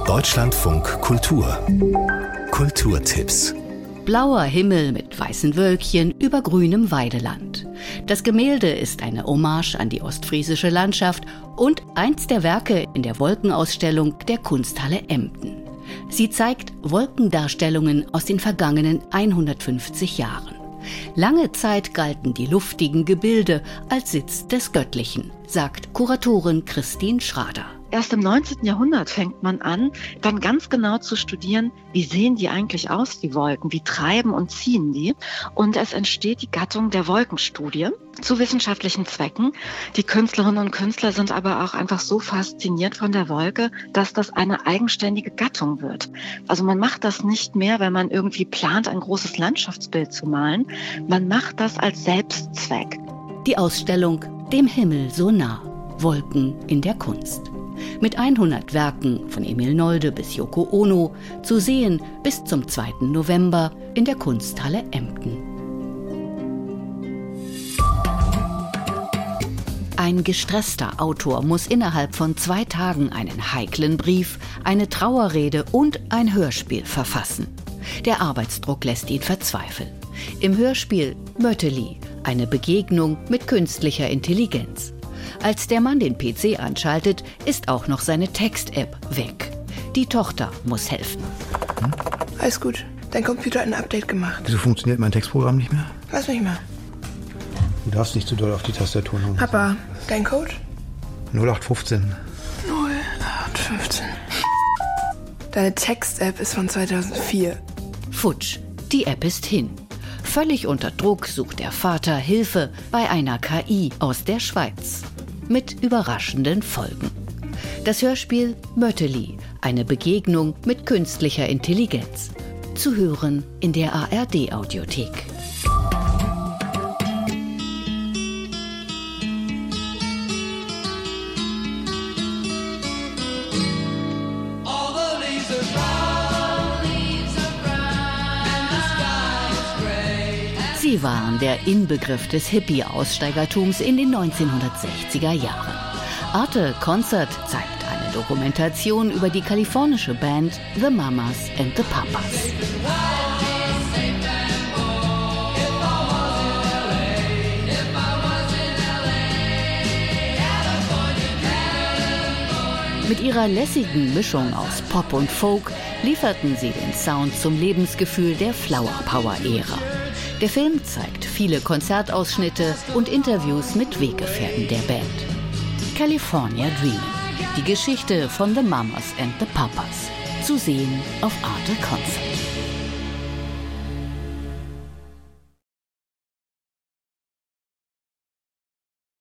Deutschlandfunk Kultur. Kulturtipps. Blauer Himmel mit weißen Wölkchen über grünem Weideland. Das Gemälde ist eine Hommage an die ostfriesische Landschaft und eins der Werke in der Wolkenausstellung der Kunsthalle Emden. Sie zeigt Wolkendarstellungen aus den vergangenen 150 Jahren. Lange Zeit galten die luftigen Gebilde als Sitz des Göttlichen, sagt Kuratorin Christine Schrader. Erst im 19. Jahrhundert fängt man an, dann ganz genau zu studieren, wie sehen die eigentlich aus, die Wolken, wie treiben und ziehen die. Und es entsteht die Gattung der Wolkenstudie zu wissenschaftlichen Zwecken. Die Künstlerinnen und Künstler sind aber auch einfach so fasziniert von der Wolke, dass das eine eigenständige Gattung wird. Also man macht das nicht mehr, wenn man irgendwie plant, ein großes Landschaftsbild zu malen. Man macht das als Selbstzweck. Die Ausstellung Dem Himmel so nah. Wolken in der Kunst. Mit 100 Werken von Emil Nolde bis Yoko Ono, zu sehen bis zum 2. November in der Kunsthalle Emden. Ein gestresster Autor muss innerhalb von 2 Tagen einen heiklen Brief, eine Trauerrede und ein Hörspiel verfassen. Der Arbeitsdruck lässt ihn verzweifeln. Im Hörspiel Mötteli, eine Begegnung mit künstlicher Intelligenz. Als der Mann den PC anschaltet, ist auch noch seine Text-App weg. Die Tochter muss helfen. Alles gut. Dein Computer hat ein Update gemacht. Wieso funktioniert mein Textprogramm nicht mehr? Lass mich mal. Du darfst nicht zu doll auf die Tastatur hauen. Papa, dein Code? 0815. 0815. Deine Text-App ist von 2004. Futsch, die App ist hin. Völlig unter Druck sucht der Vater Hilfe bei einer KI aus der Schweiz. Mit überraschenden Folgen. Das Hörspiel Mötteli, eine Begegnung mit künstlicher Intelligenz. Zu hören in der ARD-Audiothek. Sie waren der Inbegriff des Hippie-Aussteigertums in den 1960er Jahren. Arte Concert zeigt eine Dokumentation über die kalifornische Band The Mamas and the Papas. Mit ihrer lässigen Mischung aus Pop und Folk lieferten sie den Sound zum Lebensgefühl der Flower Power-Ära. Der Film zeigt viele Konzertausschnitte und Interviews mit Weggefährten der Band. California Dreamin', die Geschichte von The Mamas and the Papas. Zu sehen auf Arte Concert.